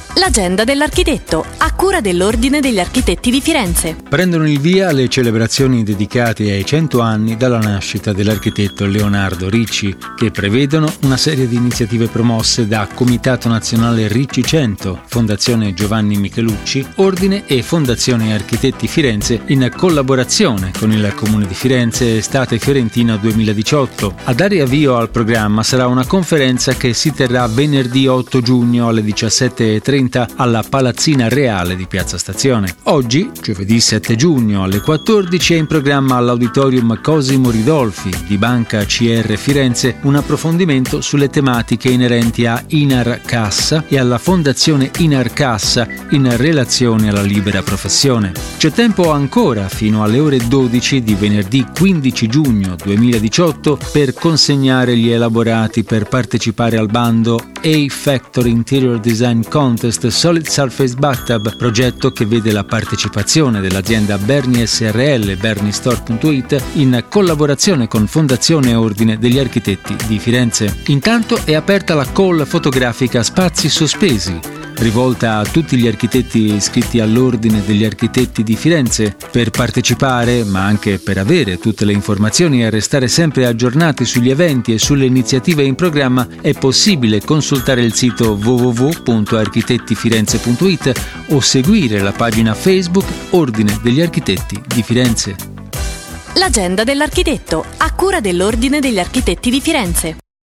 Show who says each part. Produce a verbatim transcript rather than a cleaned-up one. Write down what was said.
Speaker 1: L'agenda dell'architetto, a cura dell'Ordine degli Architetti di Firenze.
Speaker 2: Prendono il via le celebrazioni dedicate ai cento anni dalla nascita dell'architetto Leonardo Ricci, che prevedono una serie di iniziative promosse da Comitato Nazionale Ricci cento, Fondazione Giovanni Michelucci, Ordine e Fondazione Architetti Firenze in collaborazione con il Comune di Firenze Estate Fiorentina duemiladiciotto. A dare avvio al programma sarà una conferenza che si terrà venerdì otto giugno alle diciassette e trenta alla Palazzina Reale di Piazza Stazione. Oggi, giovedì sette giugno alle quattordici, è in programma all'Auditorium Cosimo Ridolfi di Banca C R Firenze un approfondimento sulle tematiche inerenti a Inar Cassa e alla Fondazione Inar Cassa in relazione alla libera professione. C'è tempo ancora fino alle ore dodici di venerdì quindici giugno duemiladiciotto per consegnare gli elaborati per partecipare al bando A-Factor Interior Design Contest Solid Surface Bathtub, progetto che vede la partecipazione dell'azienda Berni S R L Bernistore punto it in collaborazione con Fondazione Ordine degli Architetti di Firenze. Intanto è aperta la call fotografica Spazi Sospesi, rivolta a tutti gli architetti iscritti all'Ordine degli Architetti di Firenze. Per partecipare, ma anche per avere tutte le informazioni e restare sempre aggiornati sugli eventi e sulle iniziative in programma, è possibile consultare il sito w w w punto architetti firenze punto it o seguire la pagina Facebook Ordine degli Architetti di Firenze.
Speaker 1: L'agenda dell'architetto, a cura dell'Ordine degli Architetti di Firenze.